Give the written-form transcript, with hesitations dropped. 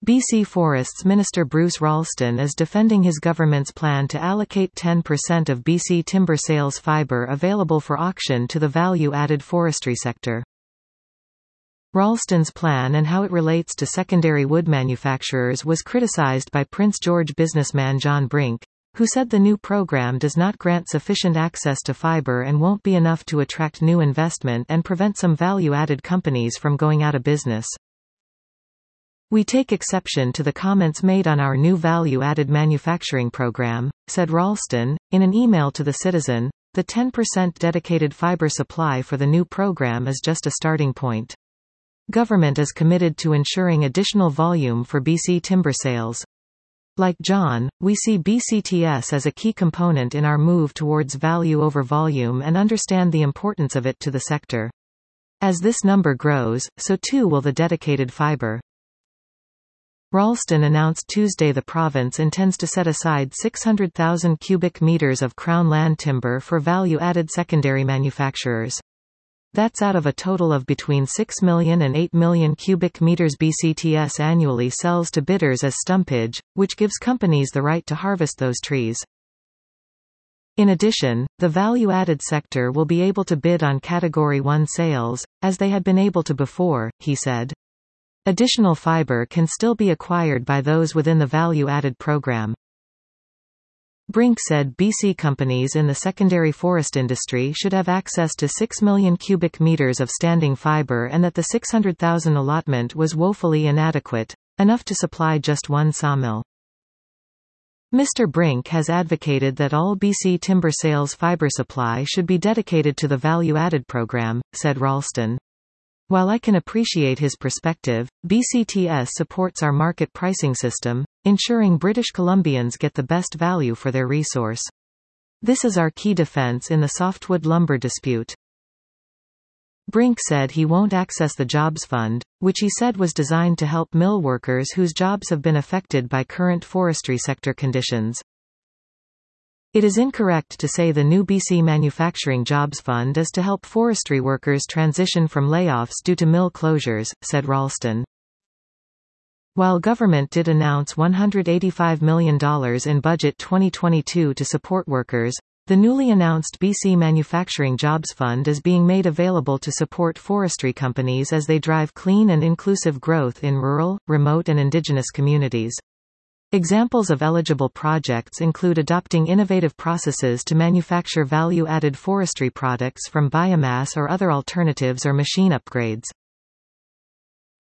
BC Forests Minister Bruce Ralston is defending his government's plan to allocate 10% of BC timber sales fibre available for auction to the value-added forestry sector. Ralston's plan and how it relates to secondary wood manufacturers was criticised by Prince George businessman John Brink, who said the new program does not grant sufficient access to fibre and won't be enough to attract new investment and prevent some value-added companies from going out of business. "We take exception to the comments made on our new value-added manufacturing program," said Ralston, in an email to The Citizen. The 10% dedicated fibre supply for the new program is just a starting point. Government is committed to ensuring additional volume for BC timber sales. Like John, we see BCTS as a key component in our move towards value over volume and understand the importance of it to the sector. As this number grows, so too will the dedicated fibre. Ralston announced Tuesday the province intends to set aside 600,000 cubic metres of Crown land timber for value-added secondary manufacturers. That's out of a total of between 6 million and 8 million cubic metres BCTS annually sells to bidders as stumpage, which gives companies the right to harvest those trees. In addition, the value-added sector will be able to bid on Category 1 sales, as they had been able to before, he said. Additional fibre can still be acquired by those within the value-added program. Brink said BC companies in the secondary forest industry should have access to 6 million cubic metres of standing fibre and that the 600,000 allotment was woefully inadequate, enough to supply just one sawmill. Mr. Brink has advocated that all BC timber sales fibre supply should be dedicated to the value-added program, said Ralston. While I can appreciate his perspective, BCTS supports our market pricing system, ensuring British Columbians get the best value for their resource. This is our key defence in the softwood lumber dispute. Brink said he won't access the Jobs Fund, which he said was designed to help mill workers whose jobs have been affected by current forestry sector conditions. It is incorrect to say the new BC Manufacturing Jobs Fund is to help forestry workers transition from layoffs due to mill closures, said Ralston. While government did announce $185 million in Budget 2022 to support workers, the newly announced BC Manufacturing Jobs Fund is being made available to support forestry companies as they drive clean and inclusive growth in rural, remote and Indigenous communities. Examples of eligible projects include adopting innovative processes to manufacture value-added forestry products from biomass or other alternatives or machine upgrades.